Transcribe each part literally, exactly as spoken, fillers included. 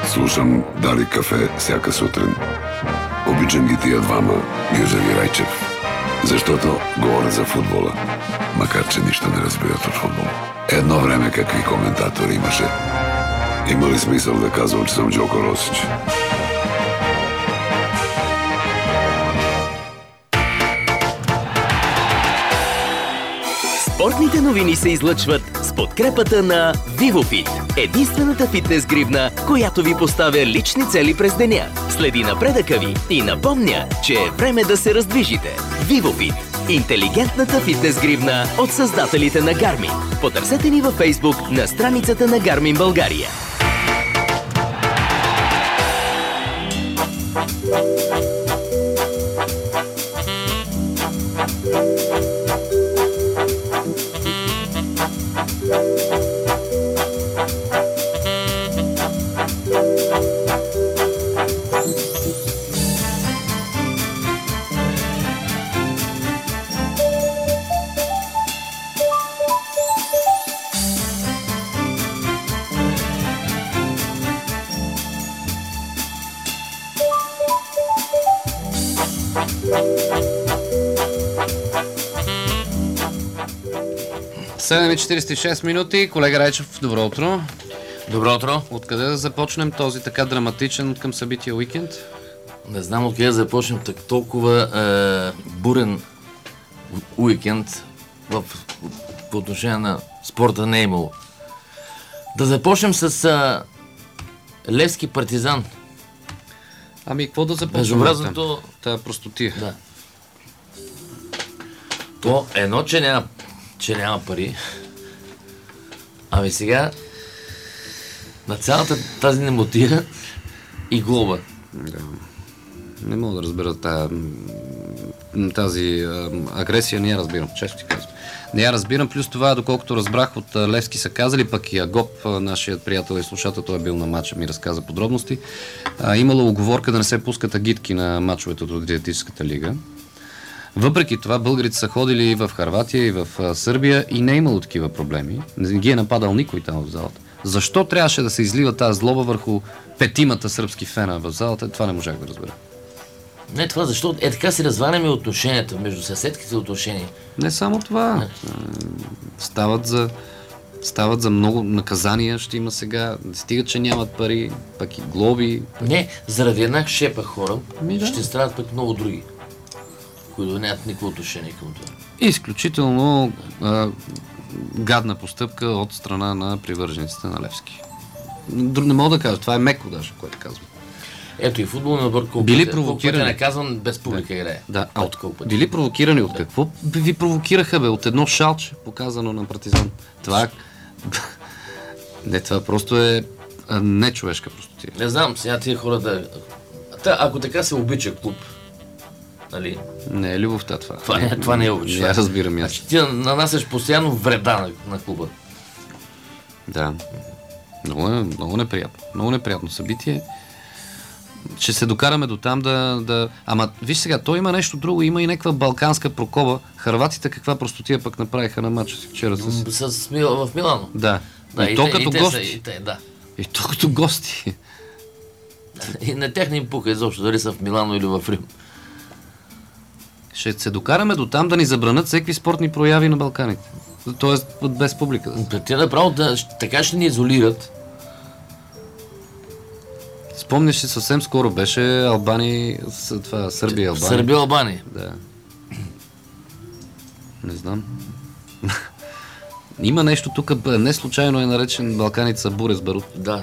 Слушам Дали кафе всяка сутрин. Обичам ги тия двама, Гюзев и Райчев. Защото говорят за футбола, макар че нищо не разбират от футбол. Едно време какви коментатори имаше. Има ли смисъл да казвам, че съм Джоко Росич? Спортните новини се излъчват с подкрепата на VivoFit. Единствената фитнес гривна, която ви поставя лични цели през деня. Следи напредъка ви и напомня, че е време да се раздвижите. VivoFit. Интелигентната фитнес гривна от създателите на Garmin. Потърсете ни във Facebook на страницата на Garmin България. седем и четирийсет и шест минути. Колега Райчев, добро утро. Добро утро. Откъде да започнем този така драматичен към събития уикенд? Не знам откъде да започнем так толкова е, бурен уикенд в, по отношение на спорта не е имало. Да започнем с е, Левски Партизан. Ами, какво да започнем? Безобразното... Та простотия. Да. То едно, че няма, че няма пари. Ами сега на цялата тази немотия и глоба. Да. Не мога да разбера тази, тази а, агресия, не я разбирам, често ти казвам. Не я разбирам, плюс това, доколкото разбрах от а, Левски са казали, пък и Агоп, а, нашият приятел и слушател, той е бил на матча, ми разказа подробности. А, имало уговорка да не се пускат агитки на матчовете от Адриатическата лига. Въпреки това, българите са ходили и в Хърватия, и в а, Сърбия и не е имало такива проблеми. Не ги е нападал никой там в залата. Защо трябваше да се излива тази злоба върху петимата сръбски фена в залата? Това не можах да разбера. Не това, защото е така си разваляме отношенията между съседските отношения. Не само това. Не. Стават за, стават за много наказания, ще има сега. Стига, че нямат пари, пък и глоби. Пък... Не, заради една шепа хора Ми, да. ще страдат пък много други, които нямат никакво отношение към това. Изключително а, гадна постъпка от страна на привържениците на Левски. Не мога да кажа, това е меко даже, което казвам. Ето и футболния отбор колко били пъти, провокирани. е наказван без публика да. играе. Да, от колко пъти. Били провокирани от да. Какво ви провокираха, бе? От едно шалче, показано на Партизан. Това не, това просто е нечовешка простотия. Не знам, сега тия хора да... Та, ако така се обича клуб, нали? Не е любовта това. Това, не, това не е обича. Не, разбирам аз. Значи ти нанасяш постоянно вреда на, на клуба. Да. Много, много неприятно. Много неприятно събитие. Ще се докараме до там да, да... Ама, виж сега, то има нещо друго, има и някаква балканска прокоба. Хърватите каква простотия пък направиха на матча си вчера с... с... с в Милано. Да. Да, и, и то те, като и те гости. Са, и, те, да. и то като гости. И на тях не им пука изобщо, дали са в Милано или в Рим. Ще се докараме до там да ни забранят всеки спортни прояви на Балканите. Тоест без публика. Те направо да, така ще ни изолират. Спомняш си, съвсем скоро беше Албания, това, Сърбия и Албания. Сърбия и Албания. Да. Не знам. Има нещо тук, не случайно е наречен Балканите са буре с барут. Да.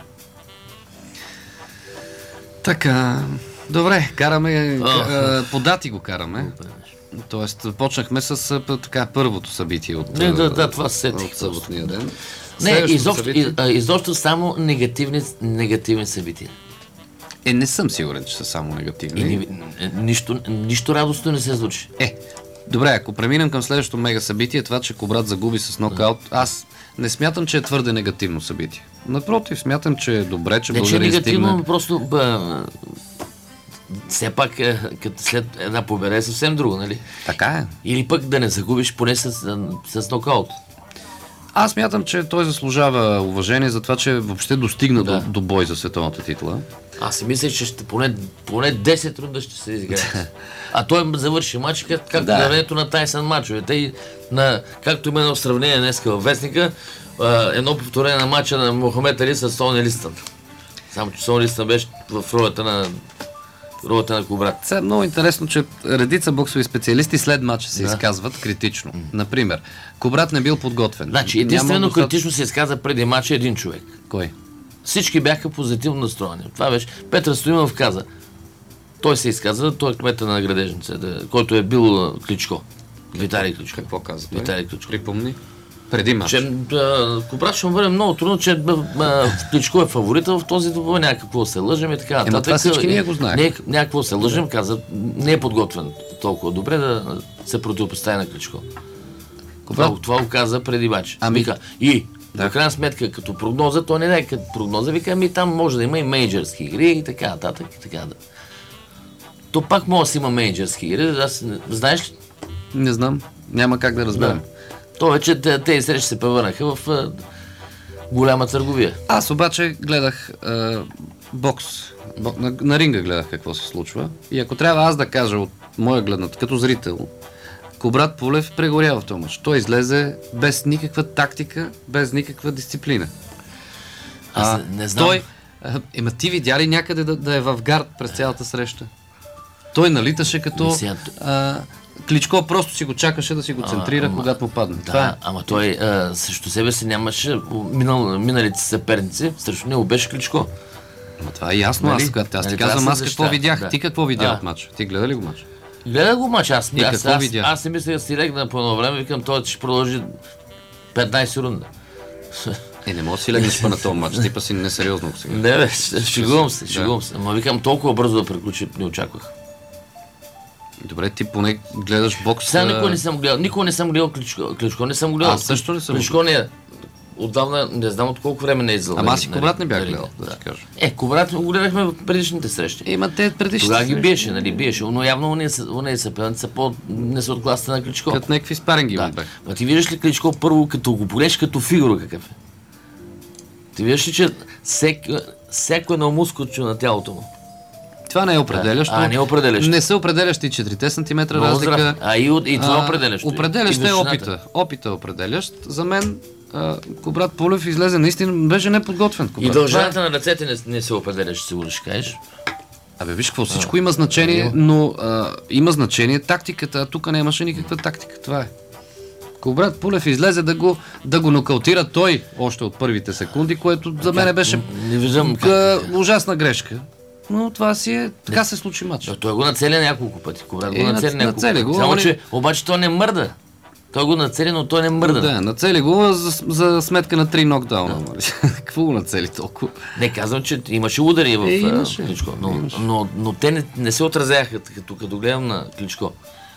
Така, добре, караме, а, по дати го караме. Тоест, почнахме с така, първото събитие от, не, да, да, това сетих, от съботния ден. Не, изобщо, из, изобщо само негативни, негативни събития. Е, не съм сигурен, че са само негативни. И, ни, нищо, нищо радостно не се случи. Е, добре, ако преминем към следващото мега събитие, това, че Кобрат загуби с нокаут, аз не смятам, че е твърде негативно събитие. Напротив, смятам, че е добре, че българин стигна... Не, че е негативно, стигна... просто... Ба, все пак, като след една победа е съвсем друго, нали? Така е. Или пък да не загубиш поне с, с нокаут. Аз мятам, че той заслужава уважение за това, че въобще достигна Да. до, до бой за световната титла. Аз си мисля, че ще поне, поне десет рунда ще се изиграе. А той завърши матч, как, както Да. да. времето на Тайсън мачовете. И на, както има едно сравнение днеска във Вестника, а, едно повторение на матча на Мохамед Али с Сони Листън. Само, че Сони Листън беше в ролята на ролята на Кубрат. Сега е много интересно, че редица боксови специалисти след матча се Да. изказват критично. Например, Кубрат не бил подготвен. Значи, Няма единствено достатъчно- критично се изказа преди матча един човек. Кой? Всички бяха позитивно настроени. Това беше Петър Стоимов каза. Той се изказа, той е кмета на Градежница, да, който е бил а, Кличко. Виталий Кличко. Какво каза той? Виталий Кличко. Припомни. Преди матч. Че а, Кубрат ще му бъде много трудно, че а, Кличко е фаворита в този двубой, някакво се лъжем и така Ема нататък. това всички ние го знаем. Не, някакво се лъжем, каза, не е подготвен толкова добре да се противопостави на Кличко. Това, това го каза преди матч. Ами- Вика, и Да. в крайна сметка, като прогноза, то не е като прогноза, вика, ами там може да има и мейджърски игри и така нататък и така да. То пак може да си има мейджърски игри, аз, не- знаеш ли? Не знам. Няма как да разберем. Да. То вече те- тези срещи се превърнаха в а, голяма търговия. Аз обаче гледах е, бокс. Бо- на, на ринга гледах какво се случва. И ако трябва аз да кажа от моя гледна, като зрител, Кубрат Пулев прегоря в този мач. Той излезе без никаква тактика, без никаква дисциплина. Аз А, не, не знам. Той, а, ема ти видя ли някъде да, да е в гард през цялата среща? Той налиташе като... Ми сега- А, Кличко просто си го чакаше да си го центрира, ама- когато му падне. Да, Това е. ама той а, срещу себе си нямаше минал, миналите съперници, срещу него беше Кличко. Ама това е ясно. Нали? Аз, когато, аз ти Нали, това казвам се аз какво защитава. видях. Да. Ти какво видя А. от матча? Ти гледа ли го матч? Гледах го мач, аз, И аз, какво аз, видя? аз си мисля да си легна по едно време, викам, той ще продължи петнайсет рунда. Е, не може да си легнеш па на този матч. Типа си несериозно сега. Не бе, шегувам се, Да. шегувам се. Ама викам, толкова бързо да приключи, не очаквах. Добре, ти поне гледаш бокс. Сега а, никога не съм гледал, никога не съм гледал Кличко. Кличко не съм гледал. Аз също не съм Кличко не е. Отдавна, не знам от колко време не е излъл. Ама аз и нали, Кубрат не бях нали, гледал, да ти кажа. Е, Кубрат го гледахме в предишните срещи. Има те предишни. Тогава ги срещи. биеше, нали, биеше, но явно уния са- уния съперници са по не са от класата на Кличко. Като някакви спаринги Да. му бях. Ма ти виждаш ли Кличко първо, като го полеш като фигура какъв е? Ти виждаш ли, че всек, всяко едно мускулче на тялото му. Това не е определящо. А, не е определящо. Не са определящи четирите сантиметра Много разлика. здрав. А и, от- и това е А, определящо. Определящ И е височината. опита. Опита е определящ. За мен а, Кубрат Пулев излезе наистина, беше неподготвен. И Кубрат. дължината на ръцете не, не се определяш, сигурно ще кажеш. Абе, виж какво, всичко има значение, но а, има значение тактиката, а тук нямаше никаква тактика. Това е. Кубрат Пулев излезе да го, да го нокаутира той още от първите секунди, което за мен беше Не виждам как. а, ужасна грешка. Но това си е, така се случи матч. Да, той го нацеля няколко пъти. Кубрат Е, го нац- нацеля няколко нацели пъти. го, Само, ама че не- обаче той не мърда. Той го нацели, но той не мърда. Да, нацели го за, за сметка на три нокдауна. Да. Какво го нацели толкова? Не казвам, че имаше удари в Е, е, имаше. Кличко, но, Имаше. но, но те не, не се отразяха, като, като гледам на Кличко.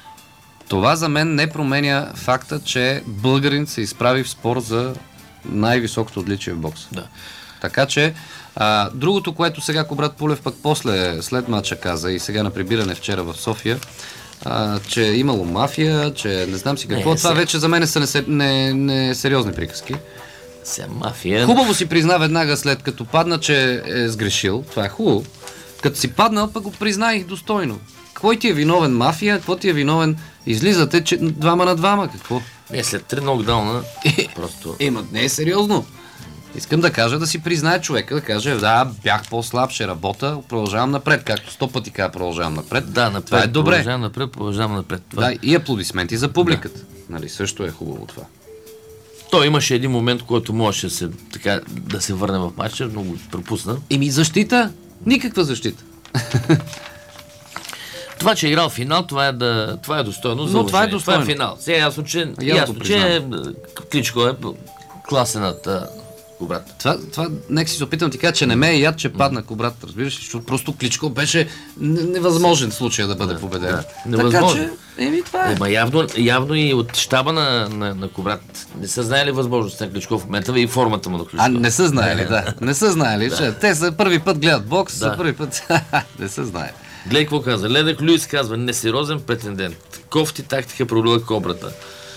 Това за мен не променя факта, че българин се изправи в спор за най-високото отличие в бокса. Да. Така че, а, другото, което сега Кубрат Пулев пък после, след матча каза и сега на прибиране вчера в София, а, че е имало мафия, че не знам си какво. Не, Това сега- вече за мен са несериозни не, не сериозни приказки. Сега мафия. Хубаво си призна веднага след като падна, че е сгрешил. Това е хубаво. Като си паднал, пък го признай достойно. Кой ти е виновен? Мафия? Какво ти е виновен? Излизате че, двама на двама. Какво? Не, след три нокдауна, просто... Ема, не е сериозно. Искам да кажа, да си признае човека, да каже, да, бях по-слаб, ще работя, продължавам напред, както сто пъти казва, продължавам напред. Да, напред, това е добре. продължавам напред, продължавам напред. Това. Да, и аплодисменти за публиката. Нали, също е хубаво това. Той имаше един момент, който можеше да се, така, да се върне в матча, но го пропусна. Еми, защита? Никаква защита. Това, че е играл финал, това е, да, това е достойно за Но това е уважение. достойно. Това е финал. Сега е ясно, че, Я да ясно, го че е, Кличко е класената Кубрат. Това, това нека си се опитам да ти кажа, че не ме е яд, че падна Кубрат, разбираш, защото просто Кличко беше н- невъзможен случай да бъде победен. да. Така Невъзможен. че, еми това е. Ема явно, явно и от щаба на, на, на Кубрат не са знаели възможността на Кличко в момента и формата му на Кличко. А, не са знаели, да. Не са знаели, че те за първи път гледат бокс, за Да. първи път не са знаели. Гледай какво казва. Ледък Люис казва, несериозен претендент. Кофти тактика проблема кобрата.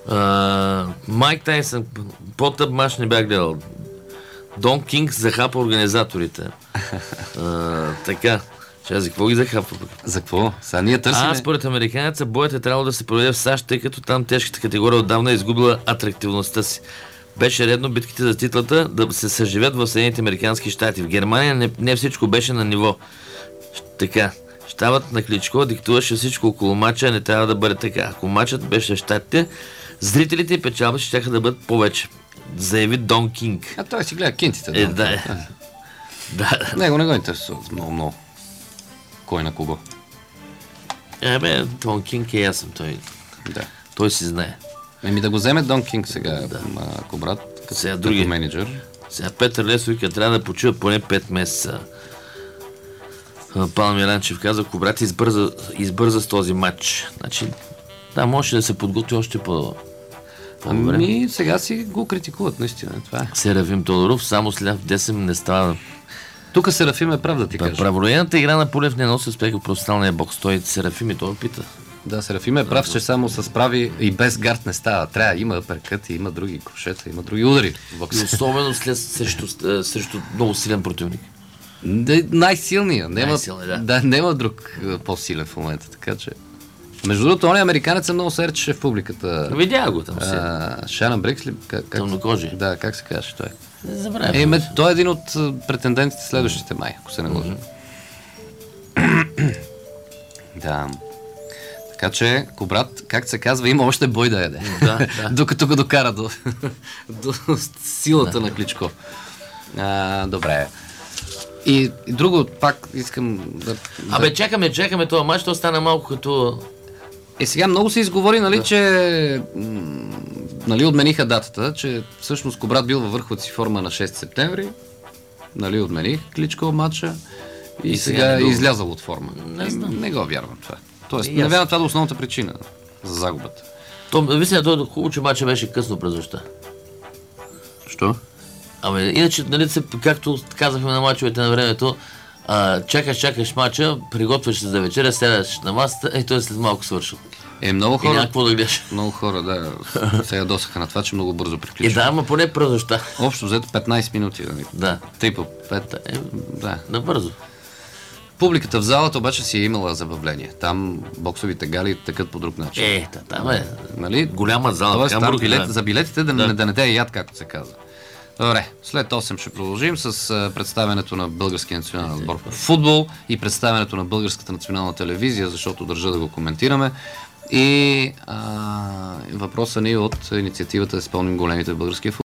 А, Майк Тайсън, по-тъп мач не бях гледал. Дон Кинг захапа организаторите. А, така. Че за какво ги захапва? За какво? Сега ние търсим. А, според американеца, боят е трябвало да се проведе в САЩ, тъй като там тежката категория отдавна е изгубила атрактивността си. Беше редно битките за титлата да се съживят в Съединените американски щати. В Германия не, не всичко беше на ниво. Така. Щабът на Кличко диктуваше всичко около мача, не трябва да бъде така. Ако мачът беше в щатите, зрителите и печалбите ще да бъдат повече. Заяви Дон Кинг. А той си гледа кинтите. Е, да. да. Да. Него не го интересува много, много. Кой на Куба? Е, бе, Дон Кинг е ясен. Той, Да. той си знае. Еми да го вземе Дон Кинг сега, да. Ако брат, като, Сега като други. менеджер. Сега Петър Лесовика трябва да почива поне пет месеца. А, Павел Миранчев каза, ако брат избърза, избърза с този матч. Значи, да, може да се подготви още по... по-добре. Ами сега си го критикуват, наистина. Това е. Серафим Тодоров, само с ляв десен не става. Тук Серафим е прав да ти Да, кажа. правороената игра на Полев не носи успех в професионалния бокс. Той Серафим и той пита. Да, Серафим е прав, че само с прави и без гард не става. Трябва, има апъркъти, има други крошета, има други удари в И бокса. особено след срещу, е, срещу много силен противник. Да, най-силният. Няма, Най-силният, да. да, няма друг е, по-силен в момента, така че... Между другото, он е американец, много се речеше в публиката. Видя го там си. А, Шанън Брикс ли? Как, как... Тъмнокожи. Да, как се казваше той? Не забравя. Е, ме, той е един от а, претендентите следващите май, ако се не лъжа. Да. Така че, Кобрат, как се казва, има още бой да яде. Да, да. Докато го докара до, до силата на Кличко. А, добре. И, и друго, пак искам да... Абе, да... чакаме, чакаме този матч, то стана малко като... Е, сега много се изговори, нали, да. че м- нали, отмениха датата, че всъщност Кобрат бил във върховата си форма на шести септември, нали, отмених Кличко матча и, и сега, сега е излязъл от форма. Не знам. Не го вярвам това. Тоест, И не аз. вярвам това да е основната причина за загубата. То, висля, то хубаво, че матча беше късно през нощта. Що? Абе, иначе, нали, се, както казахме на мачовете на времето, а, чакаш, чакаш мача, приготвяш се за вечеря, сядаш на масата, и той след малко свършил. Е, много И хора... някакво да гледаш. Много хора, да, сега досаха на това, че много бързо Е, приключва. да, ама поне през нощта. Общо взето петнайсет минути. Нали? Да. Три по пет. Е, Да. набързо. Публиката в залата обаче си е имала забавление. Там боксовите гали тъкат по друг начин. Е, та, там е. Нали? Голяма зала. Тоест, там Хамбург, билет, да. за билетите да, Да. Не, да не те е яд, както се казва. Добре, след осем ще продължим с а, представянето на българския национален отбор по футбол и представянето на българската национална телевизия, защото държа да го коментираме. И а, въпросът ни от инициативата да изпълним големите в българския футбол.